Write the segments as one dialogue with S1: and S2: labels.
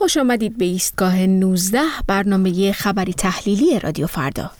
S1: خوش آمدید به ایستگاه 19 برنامه خبری تحلیلی رادیو فردا.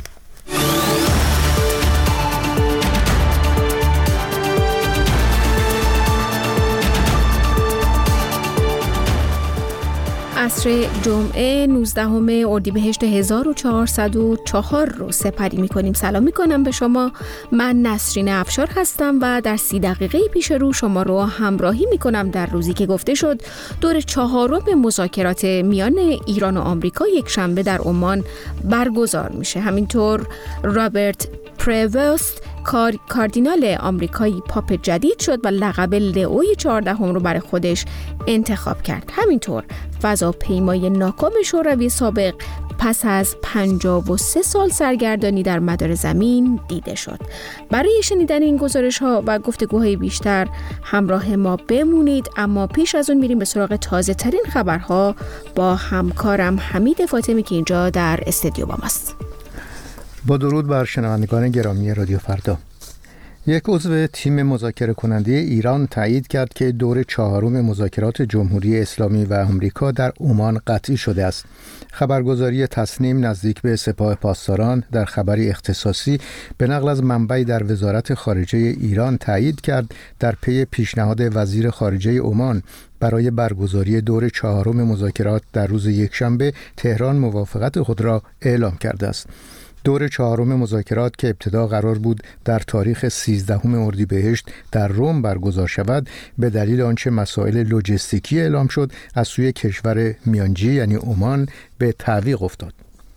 S1: عصر جمعه 19 اردیبهشت 1404 رو سپری می‌کنیم. سلام می‌کنم به شما. من نسرین افشار هستم و در 30 دقیقه پیش رو شما رو همراهی می‌کنم در روزی که گفته شد دور 4 مذاکرات میان ایران و آمریکا یک شنبه در عمان برگزار میشه. همینطور رابرت پرووست کاردینال آمریکایی پاپ جدید شد و لقب لئوی 14 رو برای خودش انتخاب کرد. همینطور فضاپیمای ناکام شوروی سابق پس از 53 سال سرگردانی در مدار زمین دیده شد. برای شنیدن این گزارش‌ها و گفتگوهای بیشتر همراه ما بمونید، اما پیش از اون میریم به سراغ تازه ترین خبرها با همکارم حمید فاطمی که اینجا در استودیو با ماست.
S2: با درود بر شنوندگان گرامی رادیو فردا. یک عضو تیم مذاکره کننده ایران تایید کرد که دور 4 مذاکرات جمهوری اسلامی و آمریکا در عمان قطعی شده است. خبرگزاری تسنیم نزدیک به سپاه پاسداران در خبری اختصاصی به نقل از منبعی در وزارت خارجه ایران تایید کرد در پی پیشنهاد وزیر خارجه عمان برای برگزاری دور 4 مذاکرات در روز یکشنبه تهران موافقت خود را اعلام کرده است. دور 4 مذاکرات که ابتدا قرار بود در تاریخ 13 اردیبهشت در روم برگزار شود، به دلیل آنچه مسائل لوجستیکی اعلام شد از سوی کشور میانجی یعنی عمان به تعویق افتاد.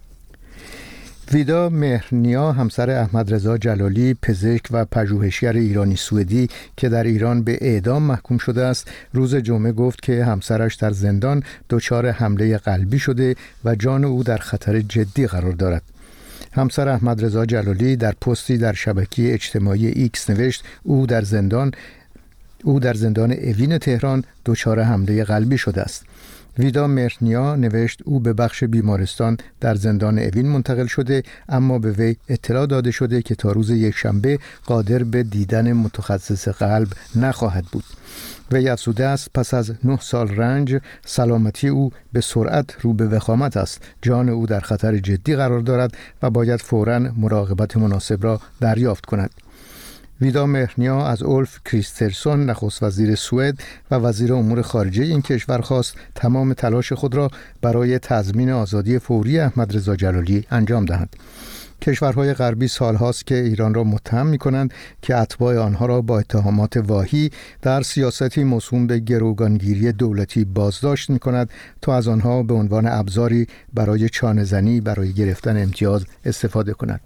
S2: ویدا مهرنیا، همسر احمد رضا جلالی، پزشک و پژوهشگر ایرانی سوئدی که در ایران به اعدام محکوم شده است، روز جمعه گفت که همسرش در زندان دچار حمله قلبی شده و جان او در خطر جدی قرار دارد. همسر احمد رضا جلالی در پستی در شبکه اجتماعی ایکس نوشت او در زندان اوین تهران دچار حمله قلبی شده است. ویدا مهرنیا نوشت او به بخش بیمارستان در زندان اوین منتقل شده، اما به وی اطلاع داده شده که تا روز یکشنبه قادر به دیدن متخصص قلب نخواهد بود. وی افزوده است پس از 9 سال رنج سلامتی او به سرعت رو به وخامت است. جان او در خطر جدی قرار دارد و باید فوراً مراقبت مناسب را دریافت کند. ویدا مهرنیا از اولف کریسترسون نخست وزیر سوئد و وزیر امور خارجه این کشور خواست تمام تلاش خود را برای تضمین آزادی فوری احمد رضا جلالی انجام دهند. کشورهای غربی سالهاست که ایران را متهم می‌کنند که اتباع آنها را با اتهامات واهی در سیاستی موسوم به گروگانگیری دولتی بازداشت می‌کند تا از آنها به عنوان ابزاری برای چانه‌زنی برای گرفتن امتیاز استفاده کنند.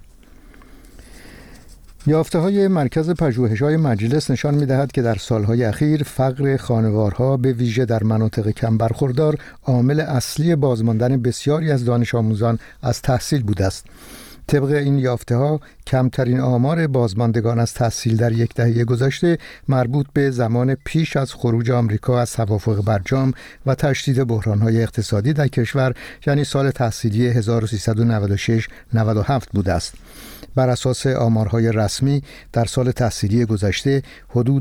S2: یافته‌های مرکز پژوهش‌های مجلس نشان می‌دهد که در سال‌های اخیر فقر خانوارها به ویژه در مناطق کم برخوردار عامل اصلی بازماندن بسیاری از دانش آموزان از تحصیل بوده است. طبق این یافته‌ها کمترین آمار بازماندگان از تحصیل در یک دهه گذشته مربوط به زمان پیش از خروج آمریکا از توافق برجام و تشدید بحران‌های اقتصادی در کشور، یعنی سال تحصیلی 1396-97 بوده است. بر اساس آمارهای رسمی در سال تحصیلی گذشته حدود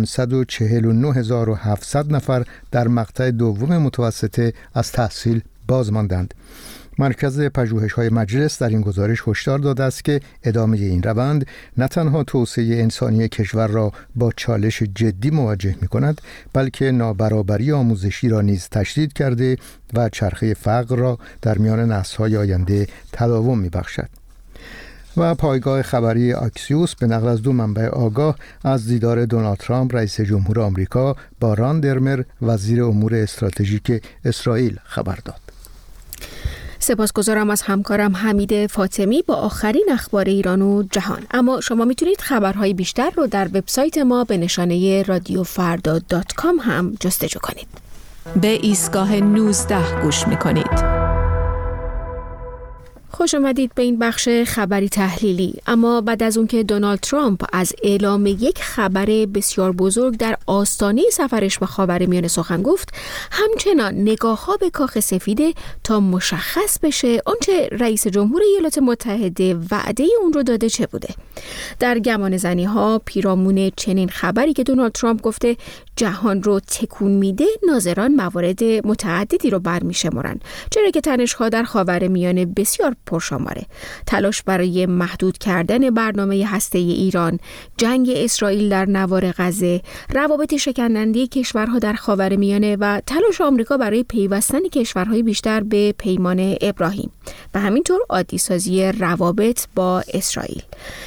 S2: 549700 نفر در مقطع دوم متوسطه از تحصیل باز ماندند. مرکز پژوهش‌های مجلس در این گزارش هشدار داده است که ادامه این روند نه تنها توسعه انسانی کشور را با چالش جدی مواجه می‌کند، بلکه نابرابری آموزشی را نیز تشدید کرده و چرخه فقر را در میان نسل‌های آینده تداوم می‌بخشد. و پایگاه خبری آکسیوس به نقل از 2 منبع آگاه از دیدار دونالد ترامپ رئیس جمهور آمریکا با ران درمر وزیر امور استراتژیک اسرائیل خبر داد.
S1: سپاسگزارم از همکارم حمید فاطمی با آخرین اخبار ایران و جهان. اما شما میتونید خبرهای بیشتر رو در وبسایت ما به نشانه radiofarda.com هم جستجو کنید.
S3: به ایستگاه 19 گوش میکنید.
S1: خوش آمدید به این بخش خبری تحلیلی. اما بعد از اون که دونالد ترامپ از اعلام یک خبر بسیار بزرگ در آستانه سفرش به خاورمیانه سخن گفت، همچنان نگاه‌ها به کاخ سفیده تا مشخص بشه آنچه رئیس جمهور ایالات متحده وعده اون رو داده چه بوده. در گمانه‌زنی‌ها پیرامون چنین خبری که دونالد ترامپ گفته جهان رو تکون میده، ناظران موارد متعددی رو برمی‌شمارن، چرا که تنش‌ها در خاورمیانه بسیار پرشماره. تلاش برای محدود کردن برنامه هسته‌ای ایران، جنگ اسرائیل در نوار غزه، روابط شکننده کشورها در خاورمیانه و تلاش آمریکا برای پیوستن کشورهای بیشتر به پیمان ابراهیم و همینطور عادی‌سازی روابط با اسرائیل.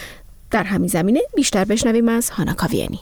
S1: در همین زمینه بیشتر بشنویم از هانا کاویانی.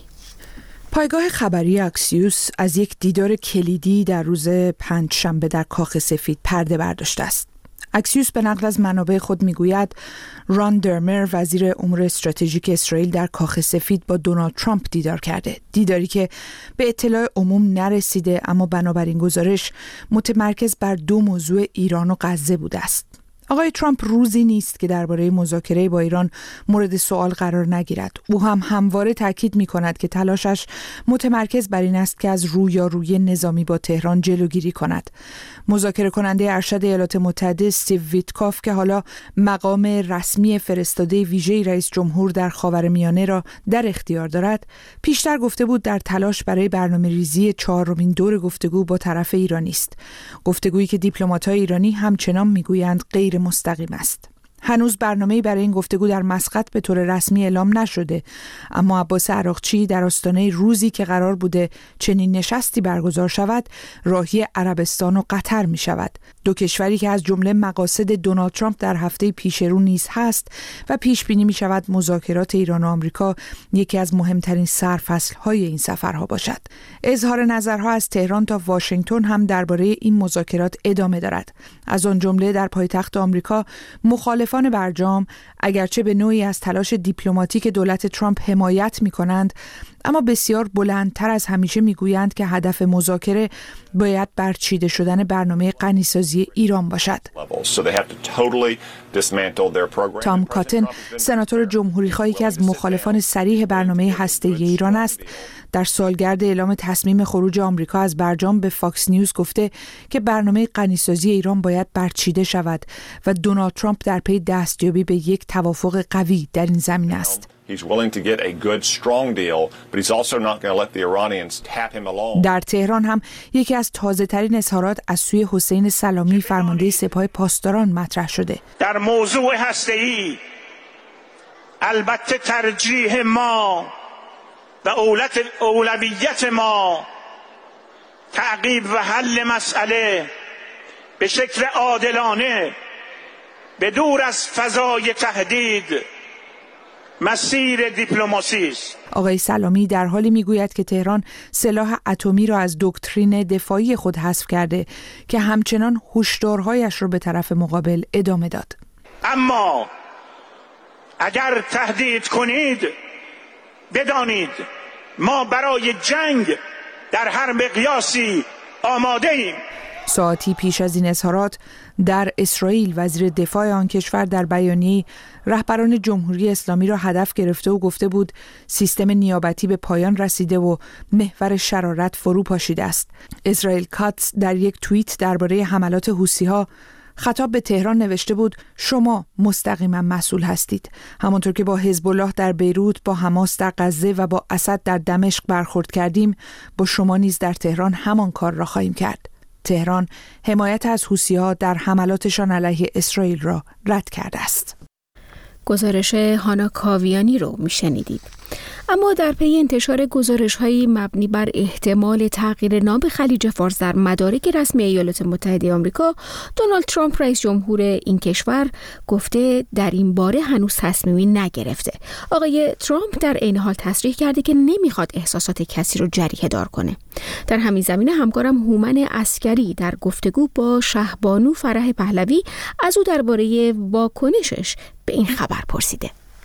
S3: پایگاه خبری اکسیوس از یک دیدار کلیدی در روز پنجشنبه در کاخ سفید پرده برداشته است. اکسیوس به نقل از منابع خود میگوید ران درمر وزیر امور استراتژیک اسرائیل در کاخ سفید با دونالد ترامپ دیدار کرده. دیداری که به اطلاع عموم نرسیده، اما بنابراین گزارش متمرکز بر دو موضوع ایران و غزه بوده است. آقای ترامپ روزی نیست که درباره مذاکره با ایران مورد سوال قرار نگیرد. او هم همواره تاکید می‌کند که تلاشش متمرکز بر این است که از رویارویی نظامی با تهران جلوگیری کند. مذاکره کننده ارشد ایالات متحده استیو ویتکاف که حالا مقام رسمی فرستاده ویژه رئیس جمهور در خاورمیانه را در اختیار دارد، پیشتر گفته بود در تلاش برای برنامه‌ریزی چهارمین دور گفتگو با طرف ایرانی است. گفتگویی که دیپلمات‌های ایرانی همچنان می‌گویند غیر مستقیم است. هنوز برنامه‌ای برای این گفتگو در مسقط به طور رسمی اعلام نشده، اما عباس عراقچی در آستانه روزی که قرار بوده چنین نشستی برگزار شود، راهی عربستان و قطر می شود. دو کشوری که از جمله مقاصد دونالد ترامپ در هفته پیش رو نیز هست و پیش بینی می شود مذاکرات ایران و آمریکا یکی از مهمترین سرفصل‌های این سفرها باشد. اظهار نظرها از تهران تا واشنگتن هم درباره این مذاکرات ادامه دارد. از آن جمله در پایتخت آمریکا مخالفان برجام اگرچه به نوعی از تلاش دیپلماتیک دولت ترامپ حمایت می‌کنند، اما بسیار بلندتر از همیشه میگویند که هدف مذاکره باید برچیده شدن برنامه غنیسازی ایران باشد. تام کاتن، سناتور جمهوری‌خواه که از مخالفان صریح برنامه هسته‌ای ایران است، در سالگرد اعلام تصمیم خروج آمریکا از برجام به فاکس نیوز گفته که برنامه غنیسازی ایران باید برچیده شود و دونالد ترامپ در پی دستیابی به یک توافق قوی در این زمینه است. در تهران هم یکی از تازه‌ترین اظهارات از سوی حسین سلامی، فرمانده سپاه پاسداران، مطرح شده.
S4: در موضوع هسته‌ای البته ترجیح ما و اولویت ما تعقیب و حل مسئله به شکل عادلانه به دور از فضای تهدید مسیر دیپلماسی است.
S3: آقای سلامی در حالی میگوید که تهران سلاح اتمی را از دکترین دفاعی خود حذف کرده که همچنان هشدارهایش را به طرف مقابل ادامه داد.
S4: اما اگر تهدید کنید، بدانید ما برای جنگ در هر مقیاسی آماده ایم.
S3: ساعتی پیش از این اظهارات در اسرائیل، وزیر دفاع آن کشور در بیانیه‌ای رهبران جمهوری اسلامی را هدف گرفته و گفته بود سیستم نیابتی به پایان رسیده و محور شرارت فرو پاشیده است. اسرائیل کاتس در یک توییت درباره حملات حوثی‌ها خطاب به تهران نوشته بود شما مستقیما مسئول هستید. همانطور که با حزب الله در بیروت، با حماس در غزه و با اسد در دمشق برخورد کردیم، با شما نیز در تهران همان کار را خواهیم کرد. تهران حمایت از حوثی‌ها در حملاتشان علیه اسرائیل را رد کرده است.
S1: گزارش هانا کاویانی رو میشنیدید. اما در پی انتشار گزارش‌های مبنی بر احتمال تغییر نام خلیج فارس در مدارک رسمی ایالات متحده آمریکا، دونالد ترامپ رئیس جمهور این کشور گفته در این باره هنوز تصمیمی نگرفته. آقای ترامپ در عین حال تصریح کرده که نمیخواد احساسات کسی رو جریحه دار کنه. در همین زمینه همکارم هومن عسکری در گفتگو با شهبانو فرح پهلوی از او درباره واکنشش به این خبر پرسیده.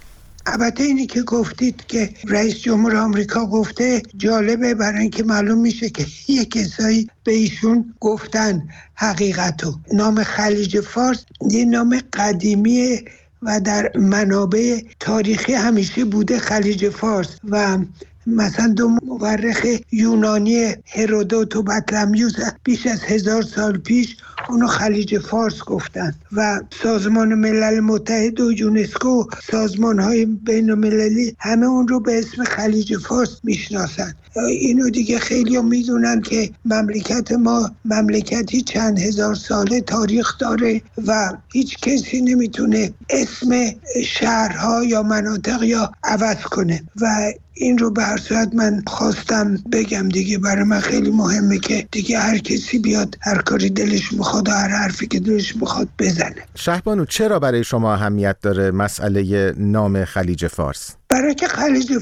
S5: البته اینی که گفتید که رئیس جمهور آمریکا گفته جالبه، برای اینکه معلوم میشه که یک کسایی به ایشون گفتن حقیقتو. نام خلیج فارس یه نام قدیمیه و در منابع تاریخی همیشه بوده خلیج فارس و مثلا دو مورخ یونانی هرودوت و بطلمیوس بیش از 1000 سال پیش اونو خلیج فارس گفتن و سازمان ملل متحد و یونسکو، سازمان‌های بین‌المللی همه اون رو به اسم خلیج فارس میشناسن. اینو دیگه خیلی میدونن که مملکت ما مملکتی چند هزار ساله تاریخ داره و هیچ کسی نمیتونه اسم شهرها یا مناطق یا عوض کنه و این رو به هر صورت من خواستم بگم دیگه. برای من خیلی مهمه که دیگه هر کسی بیاد هر کاری دلش میخواد و هر حرفی که دلش میخواد بزنه.
S6: شهبانو، چرا برای شما اهمیت داره مسئله نام خلیج فارس؟
S5: برای که خلیج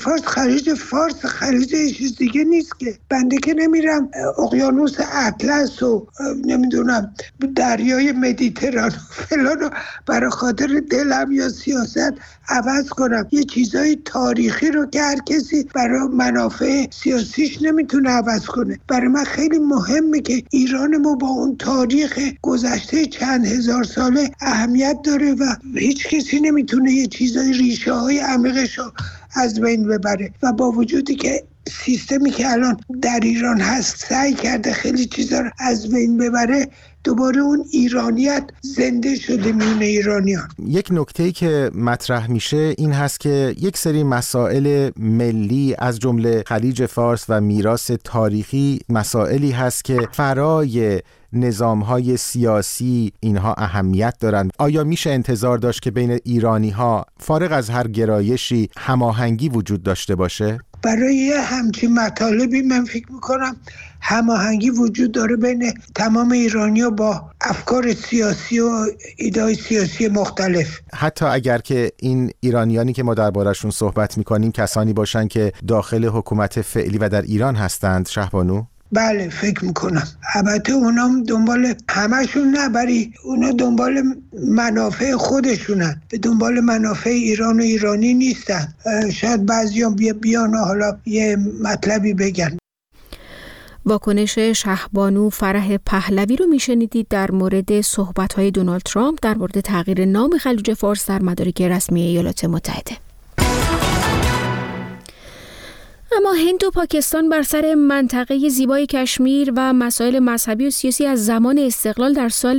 S5: فارس خلیج چیز دیگه نیست که. بنده که نمیرم اقیانوس اطلس و نمیدونم دریای مدیترانه فلان رو برای خاطر دلم یا سیاست عوض کنم. یه چیزای تاریخی رو که هر کسی برای منافع سیاسیش نمیتونه عوض کنه. برای من خیلی مهمه که ایران ما با اون تاریخ گذشته چند هزار ساله اهمیت داره و هیچ کسی نمیتونه یه چیزای ریشه های عمیقش رو از بین ببره و با وجودی که سیستمی که الان در ایران هست سعی کرده خیلی چیزا رو از بین ببره، دوباره اون ایرانیت زنده شده میون ایرانیان.
S6: یک نکته‌ای که مطرح میشه این هست که یک سری مسائل ملی از جمله خلیج فارس و میراث تاریخی مسائلی هست که فرای نظام‌های سیاسی اینها اهمیت دارند. آیا میشه انتظار داشت که بین ایرانی‌ها فارغ از هر گرایشی هماهنگی وجود داشته باشه؟
S5: برای همچین مطالبی من فکر میکنم هماهنگی وجود داره بین تمام ایرانی‌ها با افکار سیاسی و ایده‌های سیاسی مختلف.
S6: حتی اگر که این ایرانیانی که ما درباره‌شون صحبت میکنیم کسانی باشن که داخل حکومت فعلی و در ایران هستند، شهبانو؟
S5: بله فکر میکنم. البته اونا دنبال همشون نبری، اونا دنبال منافع خودشونن، به دنبال منافع ایران و ایرانی نیستن. شاید بعضیان بیان حالا یه مطلبی بگن.
S1: واکنش شهبانو فرح پهلوی رو میشنیدید در مورد صحبت‌های دونالد ترامپ در مورد تغییر نام خلیج فارس در مدارک رسمی ایالات متحده. اما هند و پاکستان بر سر منطقه زیبای کشمیر و مسائل مذهبی و سیاسی از زمان استقلال در سال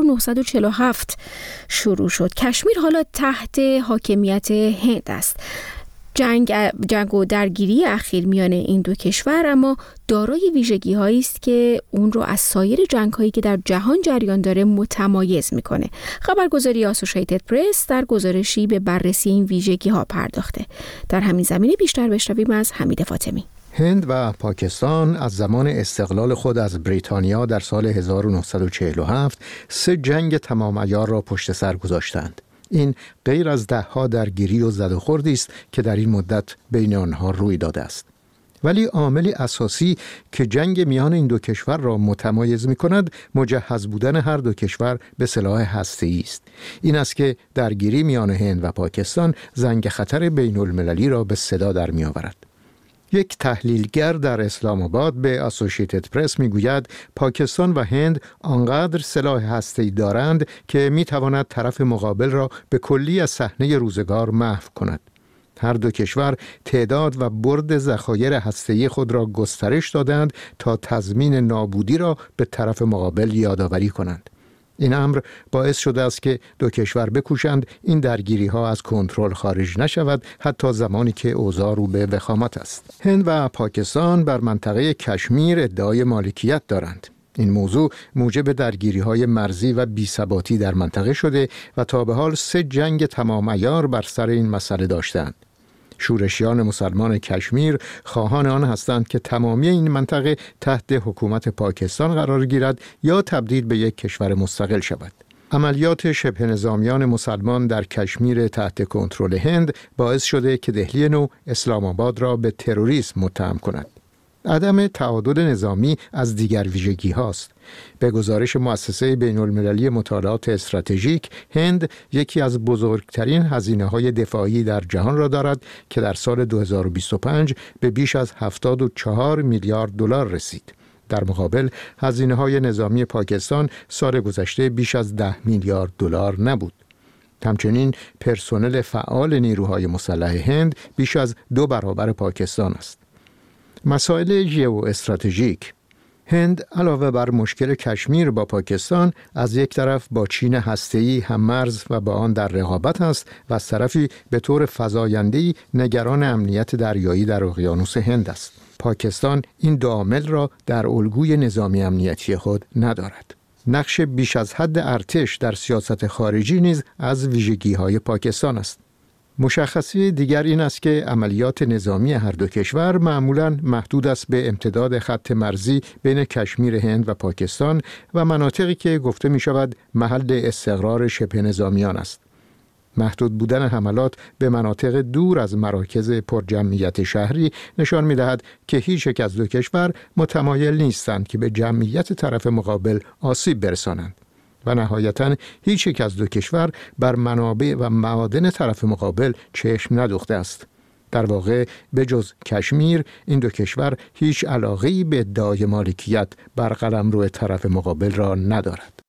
S1: 1947 شروع شد. کشمیر حالا تحت حاکمیت هند است. جنگ و درگیری اخیر میان این دو کشور اما دارای ویژگی‌هایی است که اون رو از سایر جنگ‌هایی که در جهان جریان داره متمایز میکنه. خبرگزاری آسوشیتد پرس در گزارشی به بررسی این ویژگی‌ها پرداخته. در همین زمینه بیشتر بشنویم از حمید فاطمی.
S2: هند و پاکستان از زمان استقلال خود از بریتانیا در سال 1947 3 جنگ تمام عیار را پشت سر گذاشتند. این غیر از دهها درگیری و زد و خوردی است که در این مدت بین آنها روی داده است. ولی عاملی اساسی که جنگ میان این دو کشور را متمایز می‌کند مجهز بودن هر دو کشور به سلاح هسته‌ای است. این است که درگیری میان هند و پاکستان زنگ خطر بین‌المللی را به صدا در می‌آورد. یک تحلیلگر در اسلام آباد به آسوشیتد پرس میگوید پاکستان و هند آنقدر سلاح هسته‌ای دارند که میتواند طرف مقابل را به کلی از صحنه روزگار محو کند. هر دو کشور تعداد و برد ذخایر هسته‌ای خود را گسترش دادند تا تضمین نابودی را به طرف مقابل یادآوری کنند. این امر باعث شده است که دو کشور بکوشند این درگیری ها از کنترل خارج نشود، حتی زمانی که اوضاع رو به وخامت است. هند و پاکستان بر منطقه کشمیر ادعای مالکیت دارند. این موضوع موجب درگیری های مرزی و بی‌ثباتی در منطقه شده و تا به حال 3 جنگ تمام عیار بر سر این مسئله داشتند. شورشیان مسلمان کشمیر خواهان آن هستند که تمامی این منطقه تحت حکومت پاکستان قرار گیرد یا تبدیل به یک کشور مستقل شود. عملیات شبه نظامیان مسلمان در کشمیر تحت کنترل هند باعث شده که دهلی نو اسلام آباد را به تروریسم متهم کند. عدم تعادل نظامی از دیگر ویژگی هاست. به گزارش مؤسسه بین‌المللی مطالعات استراتژیک، هند یکی از بزرگترین هزینه‌های دفاعی در جهان را دارد که در سال 2025 به بیش از 74 میلیارد دلار رسید. در مقابل هزینه‌های نظامی پاکستان سال گذشته بیش از 10 میلیارد دلار نبود. همچنین پرسنل فعال نیروهای مسلح هند بیش از 2 برابر پاکستان است. مسائل ژئواستراتژیک: هند علاوه بر مشکل کشمیر با پاکستان، از یک طرف با چین هسته‌ای هم‌مرز و با آن در رقابت است و از طرفی به طور فزاینده‌ای نگران امنیت دریایی در اقیانوس هند است. پاکستان این دو عامل را در الگوی نظامی امنیتی خود ندارد. نقش بیش از حد ارتش در سیاست خارجی نیز از ویژگی‌های پاکستان است. مشخصی دیگر این است که عملیات نظامی هر دو کشور معمولاً محدود است به امتداد خط مرزی بین کشمیر هند و پاکستان و مناطقی که گفته می شود محل استقرار شبه نظامیان است. محدود بودن حملات به مناطق دور از مراکز پرجمعیت شهری نشان می دهد که هیچ یک از دو کشور متمایل نیستند که به جمعیت طرف مقابل آسیب برسانند. و نهایتاً هیچ یک از دو کشور بر منابع و معادن طرف مقابل چشم ندوخته است. در واقع به جز کشمیر این دو کشور هیچ علاقه‌ای به ادعای مالکیت بر قلمرو طرف مقابل را ندارد.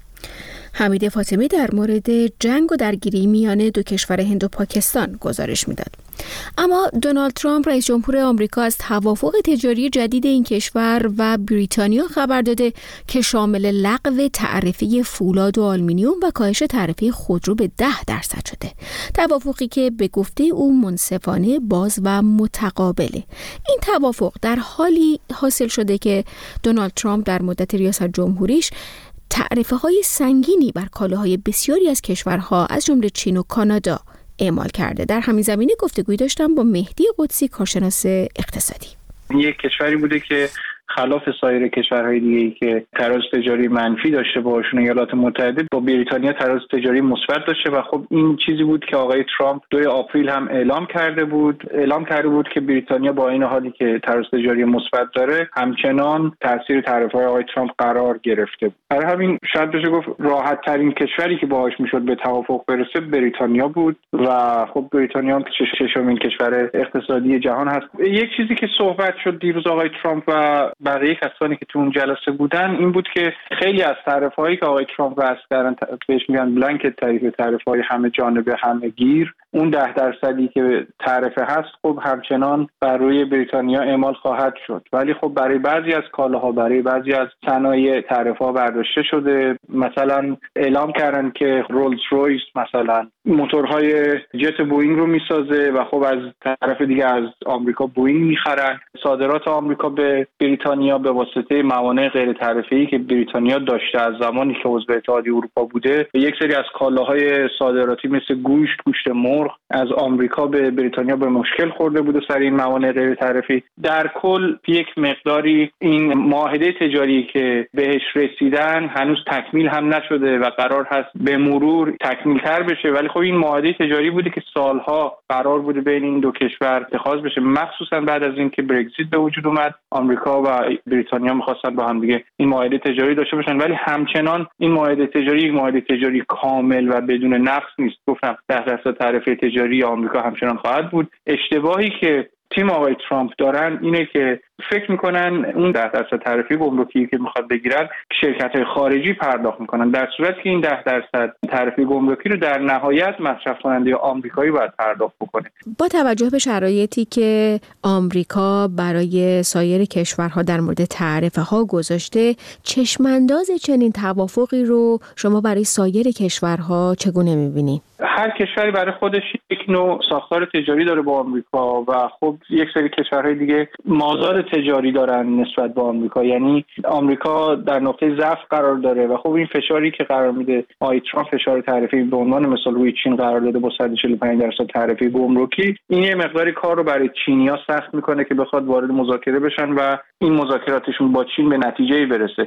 S1: حمید فاطمی در مورد جنگ و درگیری میان دو کشور هند و پاکستان گزارش میداد. اما دونالد ترامپ رئیس جمهور آمریکا از توافق تجاری جدید این کشور و بریتانیا خبر داده که شامل لغو تعرفه فولاد و آلومینیوم و کاهش تعرفه خودرو به 10% شده. توافقی که به گفته او منصفانه، باز و متقابله. این توافق در حالی حاصل شده که دونالد ترامپ در مدت ریاست جمهوریش تعرفه های سنگینی بر کالاهای بسیاری از کشورها از جمله چین و کانادا اعمال کرده. در همین زمینه گفتگویی داشتم با مهدی قدسی، کارشناس اقتصادی.
S7: یک کشوری بوده که خلاف سایر کشورهای دیگه‌ای که تراز تجاری منفی داشته باشون، ایالات متحده با بریتانیا تراز تجاری مثبت داشته و خب این چیزی بود که آقای ترامپ 2 آپریل هم اعلام کرده بود که بریتانیا با این حالی که تراز تجاری مثبت داره همچنان تاثیر تعرفه‌های آقای ترامپ قرار گرفته بود. برای همین شاید بشه گفت راحت ترین کشوری که باهاش میشد به توافق برسه بریتانیا بود و خب بریتانیا هم ششمین کشور اقتصادی جهان هست. یک چیزی که صحبت شد دیروز آقای ترامپ و بقیه کسانی که تو اون جلسه بودن این بود که خیلی از تعرفه‌هایی که آقای ترامپ وضع کردن، بهش میگن بلانکت تعرفه‌های همه جانبه همه گیر، اون 10% که تعرفه هست خب همچنان بر روی بریتانیا اعمال خواهد شد. ولی خب برای بعضی از کالاها، برای بعضی از صنایع تعرفه‌ها برداشته شده. مثلا اعلام کردن که رولز رویس مثلا موتورهای جت بوئینگ رو میسازه و خب از طرف دیگه از آمریکا بوئینگ میخرن. صادرات آمریکا به بریتانیا به واسطه موانع غیر تعرفه‌ای که بریتانیا داشته از زمانی که عضو اتحادیه اروپا بوده، یک سری از کالاهای صادراتی مثل گوشت مرغ از آمریکا به بریتانیا به مشکل خورده بوده سر این موانع غیر تعرفه‌ای. در کل یک مقداری این معاهده تجاری که بهش رسیدن هنوز تکمیل هم نشده و قرار هست به مرور تکمیل‌تر بشه، ولی خب این معاهده تجاری بوده که سالها قرار بوده بین این دو کشور اتخاذ بشه، مخصوصا بعد از اینکه برگزیت به وجود اومد. آمریکا و بریتانیا می‌خواستن با هم دیگه این معاهده تجاری داشته باشن، ولی همچنان این معاهده تجاری یک معاهده تجاری کامل و بدون نقص نیست. گفتم 10% تعرفه تجاری آمریکا همچنان خواهد بود. اشتباهی که تیم آقای ترامپ دارن اینه که فکر میکنن اون 10% تعرفه گمرکی که میخواد بگیرن شرکت‌های خارجی پرداخت میکنن، در صورتی که این 10% تعرفه گمرکی رو در نهایت مصرف کننده آمریکایی باید پرداخت بکنه.
S1: با توجه به شرایطی که آمریکا برای سایر کشورها در مورد تعرفه ها گذاشته، چشمانداز چنین توافقی رو شما برای سایر کشورها چگونه میبینید؟
S7: هر کشوری برای خودش یک نوع ساختار تجاری داره با آمریکا و خب یک سری کشورهای دیگه مازاد تجاری دارن نسبت به آمریکا، یعنی آمریکا در نقطه ضعف قرار داره و خب این فشاری که قرار میده آقای ترامپ، فشار تعرفه‌ای به عنوان مثال روی چین قرار داده با 145% تعرفه گمرکی، این یه مقداری کار رو برای چینی‌ها سخت میکنه که بخواد وارد مذاکره بشن و این مذاکراتشون با چین به نتیجه‌ای برسه.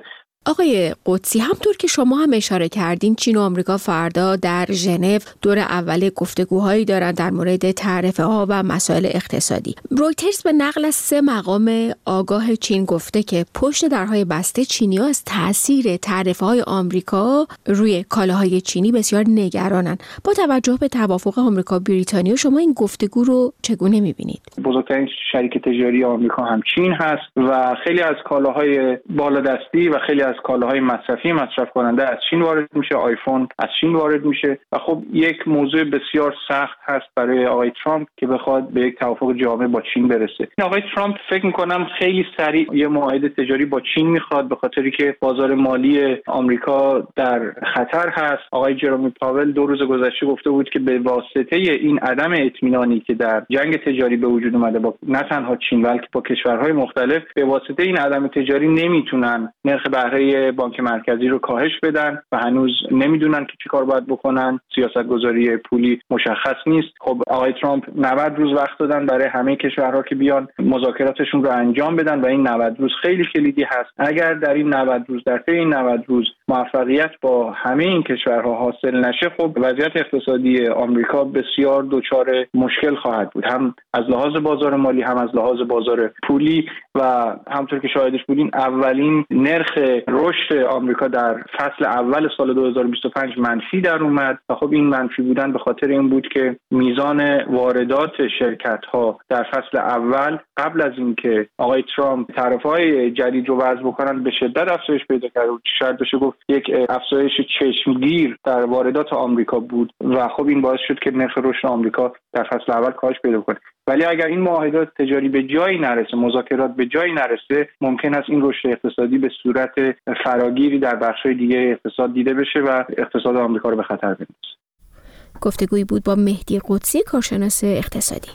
S1: آقای قدسی، همطور که شما هم اشاره کردین، چین و آمریکا فردا در ژنو دور اول گفتگوهایی دارن در مورد تعرفه ها و مسائل اقتصادی. رویترز به نقل از 3 مقام آگاه چین گفته که پشت درهای بسته چینی‌ها از تاثیر تعرفه های آمریکا روی کالاهای چینی بسیار نگرانن. با توجه به توافق آمریکا و بریتانیا، شما این گفتگو رو چگونه می‌بینید؟
S7: بزرگترین شریک تجاری آمریکا هم چین هست و خیلی از کالاهای بالادستی و خیلی از کالاهای مصرفی مصرف کننده از چین وارد میشه. آیفون از چین وارد میشه و خب یک موضوع بسیار سخت هست برای آقای ترامپ که بخواد به یک توافق جامع با چین برسه. آقای ترامپ فکر میکنم خیلی سریع یه معاهده تجاری با چین میخواد، به خاطری که بازار مالی آمریکا در خطر هست. آقای جرومی پاول 2 روز گذشته گفته بود که به واسطه این عدم اطمینانی که در جنگ تجاری به وجود اومده با نه تنها چین بلکه با کشورهای مختلف، به واسطه این عدم تجاری نمیتونن نرخ بهره بانک مرکزی رو کاهش بدن و هنوز نمیدونن که چی کار باید بکنن. سیاستگذاری پولی مشخص نیست. خب آقای ترامپ 90 روز وقت دادن برای همه کشورها که بیان مذاکراتشون رو انجام بدن و این 90 روز خیلی کلیدی هست. اگر در این 90 روز در طی این 90 روز موفقیت با همه این کشورها حاصل نشه، خب وضعیت اقتصادی آمریکا بسیار دچار مشکل خواهد بود، هم از لحاظ بازار مالی هم از لحاظ بازار پولی. و همونطور که شاهدش بودین، اولین نرخ رشد آمریکا در فصل اول سال 2025 منفی در اومد و خب این منفی بودن به خاطر این بود که میزان واردات شرکت‌ها در فصل اول قبل از اینکه آقای ترامپ تعرفه‌های جدید رو وضع بکنن به شدت افزایش پیدا کرد و شاید بشه گفت یک افزایش چشمگیر در واردات آمریکا بود و خب این باعث شد که نرخ رشد آمریکا در فصل اول کاهش پیدا کنه. ولی اگر این معاهدات تجاری به جایی نرسه، مذاکرات به جایی نرسه، ممکن است این رشد اقتصادی به صورت فراگیری در بخش‌های دیگه اقتصاد دیده بشه و اقتصاد آمریکا رو به خطر بندازه.
S1: گفتگویی بود با مهدی قدسی، کارشناس اقتصادی.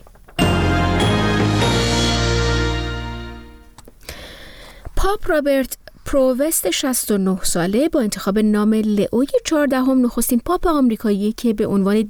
S1: پاپ رابرت پرووست 69 ساله با انتخاب نام لئوی 14 نخستین پاپ آمریکایی که به عنوان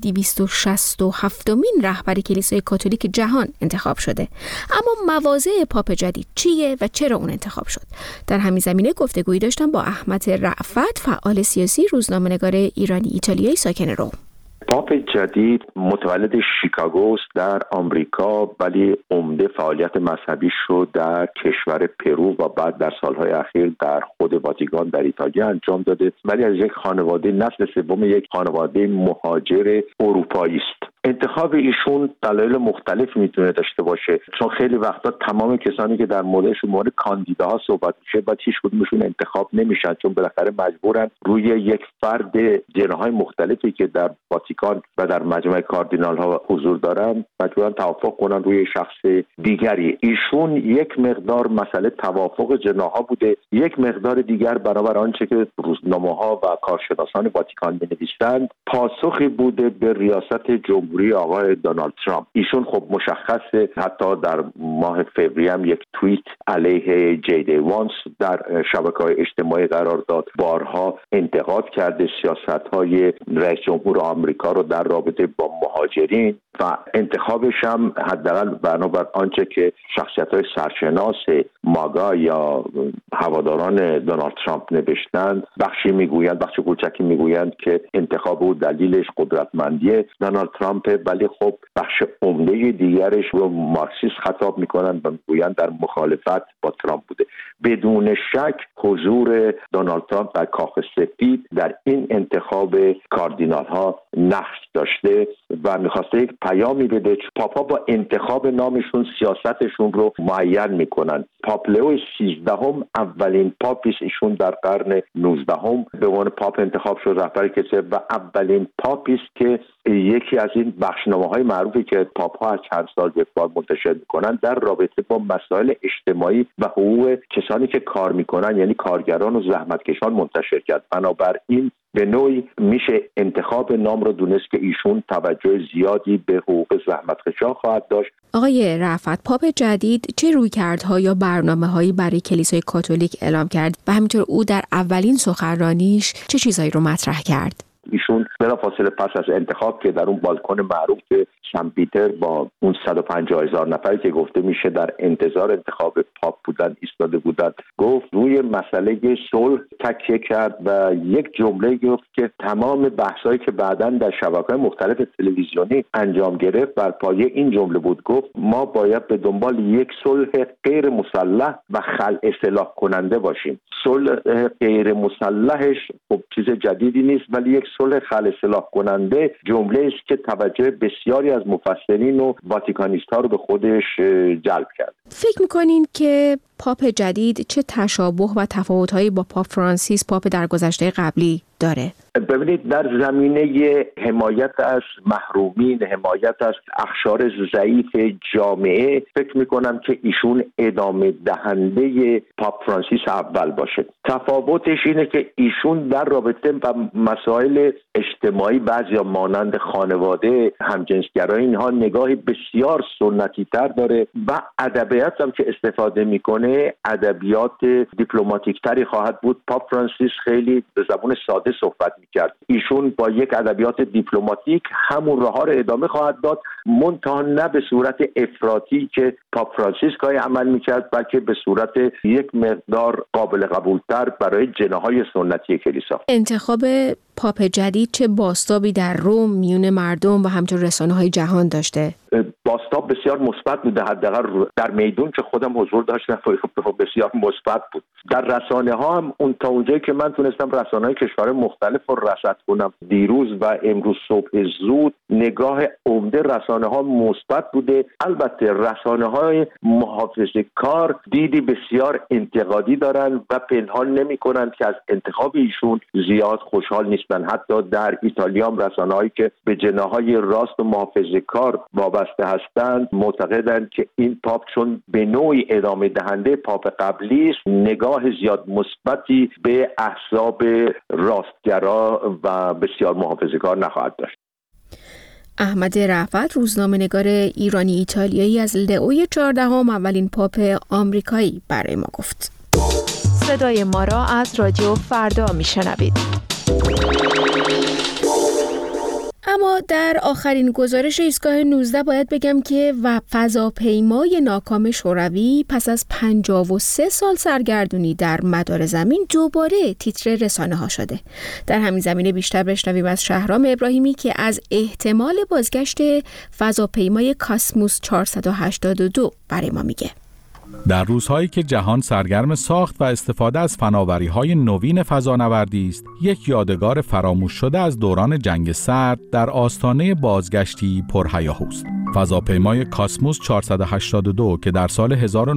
S1: 267مین رهبر کلیسای کاتولیک جهان انتخاب شده. اما مواضع پاپ جدید چیه و چرا اون انتخاب شد؟ در همین زمینه گفتگویی داشتم با احمد رأفت، فعال سیاسی، روزنامه‌نگار ایرانی ایتالیایی ساکن روم.
S8: پاپ جدید متولد شیکاگوست در آمریکا، ولی عمده فعالیت مذهبی شد در کشور پرو و بعد در سالهای اخیر در خود واتیکان در ایتالیا انجام داده، ولی از یک خانواده نسل سوم یک خانواده مهاجر اروپایی است. انتخاب ایشون دلایل مختلف میتونه داشته باشه، چون خیلی وقتا تمام کسانی که در موردشون مورد کاندیداها صحبت میشه بعد هیچ کدومشون انتخاب نمیشن، چون بالاخره مجبورن روی یک فرد جناهای مختلفی که در واتیکان و در مجمع کاردینال ها حضور دارن مجبورن توافق کنن روی شخص دیگری. ایشون یک مقدار مسئله توافق جناها بوده، یک مقدار دیگر بنابر آنچه که روزنامه‌ها و کارشناسان واتیکان می‌نویسند پاسخی بوده به ریاست جمهوری آقای دونالد ترامپ. ایشون خب مشخصه، حتی در ماه فوریه هم یک توییت علیه جی دی وانس در شبکه‌های اجتماعی قرار داد، بارها انتقاد کرده سیاست‌های رئیس جمهور آمریکا رو در رابطه با مهاجرین و انتخابش هم حداقل بنابر آنچه که شخصیت‌های سرشناس ماگا یا هواداران دونالد ترامپ نوشتند، بخشی میگویند، بخش کوچکی میگویند که انتخاب او دلیلش قدرتمندی دونالد ترامپ، ولی خب بخش عمده دیگرش رو مارکسیست خطاب میکنند و میگویند در مخالفت با ترامپ بوده. بدون شک حضور دونالد ترامپ در کاخ سفید در این انتخاب کاردینال ها نقش داشته و میخواسته یک پیامی بده. پاپا با انتخاب نامشون سیاستشون رو معین میکنن. پاپ لئو 13 اولین پاپیست، ایشون در قرن 19 به عنوان پاپ انتخاب شد، رهبر کلیسا، و اولین پاپیست که یکی از این بخشنامه‌های معروفی که پاپ‌ها از چند سال به بار منتشر می‌کنن در رابطه با مسائل اجتماعی و حقوق کسانی که کار می‌کنن، یعنی کارگران و زحمتکشان، منتشر کرد. بنابراین به نوعی میشه انتخاب نام رو دونست که ایشون توجه زیادی به حقوق زحمتکشان خواهد داشت.
S1: آقای رأفت، پاپ جدید چه رویکردها یا برنامه‌هایی برای کلیسای کاتولیک اعلام کرد و همینطور او در اولین سخنرانیش چه چیزایی رو مطرح کرد؟
S8: ایشون بلافاصله پس از انتخاب که در اون بالکن معروف سن پیتر با اون 150,000 نفری که گفته میشه در انتظار انتخاب پاپ بودن ایستاده بودن، گفت روی مسئله صلح تکیه کرد و یک جمله گفت که تمام بحثایی که بعداً در شبکه‌های مختلف تلویزیونی انجام گرفت بر پایه این جمله بود. گفت ما باید به دنبال یک صلح غیر مسلح و خلع سلاح کننده باشیم. صلح غیر مسلحش خب چیز جدیدی نیست، ولی یک صلح خلع سلاح کننده جمله است که توجه بسیاری از مفسرین و واتیکانیست‌ها رو به خودش جلب کرد.
S1: فکر می‌کنین که پاپ جدید چه تشابه و تفاوت‌هایی با پاپ فرانسیس پاپ درگذشته قبلی داره؟
S8: ببینید، در زمینه حمایت از محرومین، حمایت از اقشار ضعیف جامعه، فکر میکنم که ایشون ادامه دهنده پاپ فرانسیس اول باشه. تفاوتش اینه که ایشون در رابطه با مسائل اجتماعی، بعضیا مانند خانواده، همجنسگرایی، اینها نگاهی بسیار سنتی تر داره و ادبیات هم که استفاده میکنه ادبیات دیپلماتیک تری خواهد بود. پاپ فرانسیس خیلی به زبان ساده صحبت میکرد، ایشون با یک ادبیات دیپلماتیک همون راه رو ادامه خواهد داد، منتها نه به صورت افراطی که پاپ فرانسیس گاهی عمل میکرد، بلکه به صورت یک مقدار قابل قبولتر برای جناح‌های سنتی کلیسا.
S1: انتخاب پاپ جدید چه بازتابی در روم میون مردم و همچنین رسانه‌های جهان داشته؟
S8: بازتاب بسیار مثبت بوده، حداقل در میدون که خودم حضور داشتم بسیار مثبت بود. در رسانه ها هم اون تا اونجایی که من تونستم رسانه‌های کشور مختلف رو رصد کنم دیروز و امروز صبح زود، نگاه عمده رسانه ها مثبت بوده. البته رسانه های محافظه کار دیدی بسیار انتقادی دارن و پنهان نمی کنن که از انتخاب ایشون زیاد خوشحال نیستن. حتی در ایتالیا هم رسانه هایی که به جناح‌های راست و محافظه کار وابسته هستند معتقدند که این پاپ چون به نوعی ادامه دهنده پاپ قبلی است، نگاه زیاد مثبتی به احزاب راستگرا و بسیار محافظه‌کار نخواهد داشت.
S1: احمد رأفت، روزنامه‌نگار ایرانی ایتالیایی، از لئوی 14 اولین پاپ آمریکایی برای ما گفت.
S9: صدای ما را از رادیو فردا میشنوید.
S1: اما در آخرین گزارش ایستگاه 19 باید بگم که فضاپیمای ناکام شوروی پس از 53 سال سرگردونی در مدار زمین دوباره تیتر رسانه‌ها شده. در همین زمینه بیشتر بشنویم از شهرام ابراهیمی که از احتمال بازگشت فضاپیمای کاسموس 482 برای ما میگه.
S10: در روزهایی که جهان سرگرم ساخت و استفاده از فناوری‌های نوین فضانوردی است، یک یادگار فراموش شده از دوران جنگ سرد در آستانه بازگشتی پرهیاهوست. فضاپیمای کاسموس 482 که در سال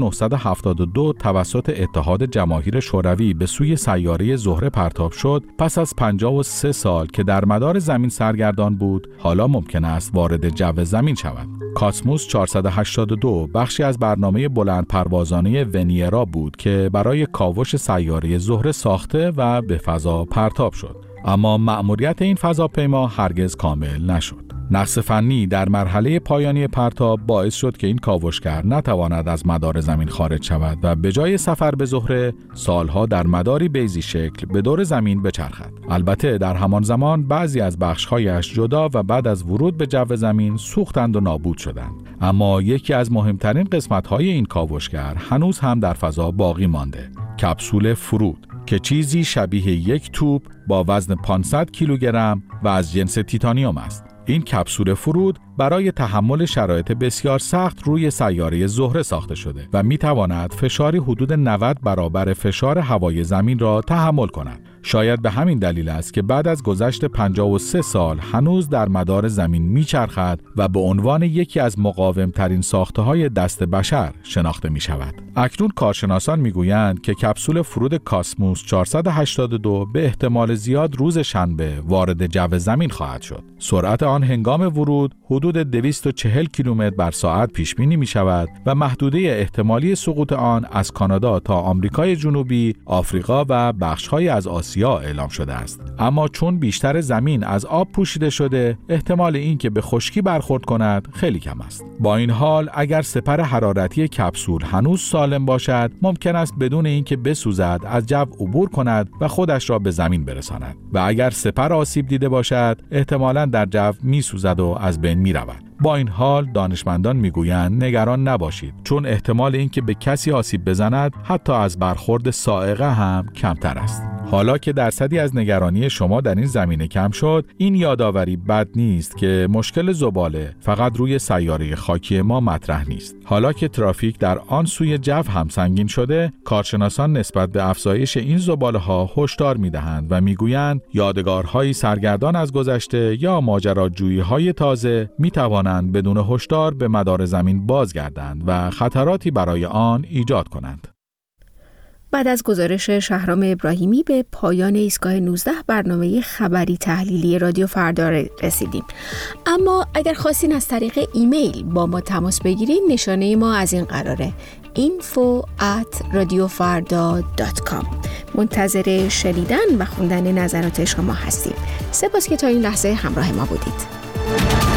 S10: 1972 توسط اتحاد جماهیر شوروی به سوی سیاره زهره پرتاب شد، پس از 53 سال که در مدار زمین سرگردان بود، حالا ممکن است وارد جو زمین شود. کاسموس 482 بخشی از برنامه بلند پروازانه ونیرا بود که برای کاوش سیاره زهره ساخته و به فضا پرتاب شد. اما مأموریت این فضاپیما هرگز کامل نشد. نقص فنی در مرحله پایانی پرتاب باعث شد که این کاوشگر نتواند از مدار زمین خارج شود و به جای سفر به زهره سالها در مداری بیضی شکل به دور زمین بچرخد. البته در همان زمان بعضی از بخش‌هایش جدا و بعد از ورود به جو زمین سوختند و نابود شدند. اما یکی از مهمترین قسمت‌های این کاوشگر هنوز هم در فضا باقی مانده: کپسول فرود، که چیزی شبیه یک توپ با وزن 500 کیلوگرم و از جنس تیتانیوم است. این کپسول فرود برای تحمل شرایط بسیار سخت روی سیاره زهره ساخته شده و می‌تواند فشاری حدود 90 برابر فشار هوای زمین را تحمل کند. شاید به همین دلیل است که بعد از گذشت 53 سال هنوز در مدار زمین میچرخد و به عنوان یکی از مقاوم‌ترین ساخته‌های دست بشر شناخته می‌شود. اکنون کارشناسان می‌گویند که کپسول فرود کاسموس 482 به احتمال زیاد روز شنبه وارد جو زمین خواهد شد. سرعت آن هنگام ورود حدود 240 کیلومتر بر ساعت پیش بینی می‌شود و محدوده احتمالی سقوط آن از کانادا تا آمریکای جنوبی، آفریقا و بخش‌های از آسیا آسیا اعلام شده است. اما چون بیشتر زمین از آب پوشیده شده، احتمال این که به خشکی برخورد کند خیلی کم است. با این حال اگر سپر حرارتی کپسول هنوز سالم باشد، ممکن است بدون اینکه بسوزد از جو عبور کند و خودش را به زمین برساند و اگر سپر آسیب دیده باشد، احتمالاً در جو میسوزد و از بین میرود. با این حال دانشمندان میگویند نگران نباشید، چون احتمال اینکه به کسی آسیب بزند حتی از برخورد صاعقه هم کمتر است. حالا که درصدی از نگرانی شما در این زمینه کم شد، این یادآوری بد نیست که مشکل زباله فقط روی سیاره خاکی ما مطرح نیست. حالا که ترافیک در آن سوی جو هم سنگین شده، کارشناسان نسبت به افزایش این زباله‌ها هشدار می‌دهند و میگویند یادگارهایی سرگردان از گذشته یا ماجراجویی‌های تازه می‌توانند بدون هشدار به مدار زمین بازگردند و خطراتی برای آن ایجاد کنند.
S1: بعد از گزارش شهرام ابراهیمی به پایان ایستگاه 19 برنامه خبری تحلیلی رادیو فردا رسیدیم. اما اگر خواستین از طریق ایمیل با ما تماس بگیرید، نشانه ما از این قراره: info@radiofarda.com. منتظر شنیدن و خوندن نظرات شما هستیم. سپاس که تا این لحظه همراه ما بودید.